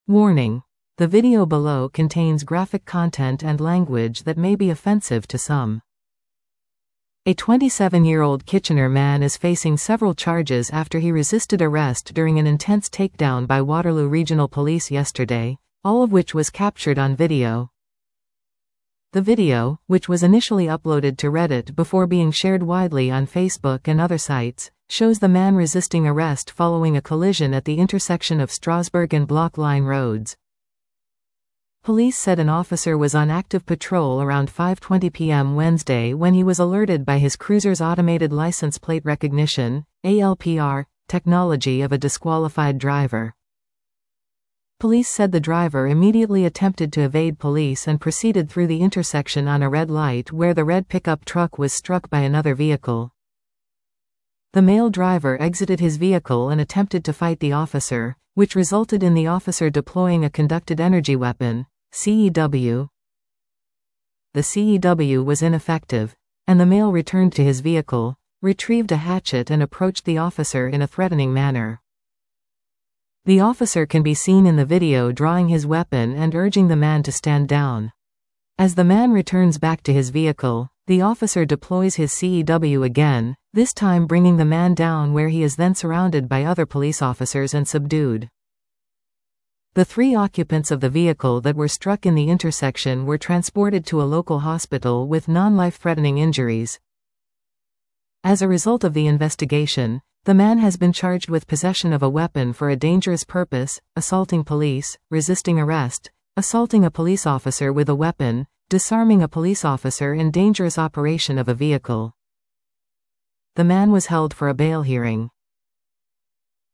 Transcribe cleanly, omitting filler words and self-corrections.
Warning: the video below contains graphic content and language that may be offensive to some. A 27-year-old Kitchener man is facing several charges after he resisted arrest during an intense takedown by Waterloo Regional Police yesterday, all of which was captured on video. The video, which was initially uploaded to Reddit before being shared widely on Facebook and other sites, shows the man resisting arrest following a collision at the intersection of Strasbourg and Block Line roads. Police said an officer was on active patrol around 5:20 p.m. Wednesday when he was alerted by his cruiser's automated license plate recognition (ALPR) technology of a disqualified driver. Police said the driver immediately attempted to evade police and proceeded through the intersection on a red light where the red pickup truck was struck by another vehicle. The male driver exited his vehicle and attempted to fight the officer, which resulted in the officer deploying a conducted energy weapon, CEW. The CEW was ineffective, and the male returned to his vehicle, retrieved a hatchet and approached the officer in a threatening manner. The officer can be seen in the video drawing his weapon and urging the man to stand down. As the man returns back to his vehicle, the officer deploys his CEW again, this time bringing the man down where he is then surrounded by other police officers and subdued. The 3 occupants of the vehicle that were struck in the intersection were transported to a local hospital with non-life-threatening injuries. As a result of the investigation, the man has been charged with possession of a weapon for a dangerous purpose, assaulting police, resisting arrest, assaulting a police officer with a weapon, disarming a police officer and dangerous operation of a vehicle. The man was held for a bail hearing.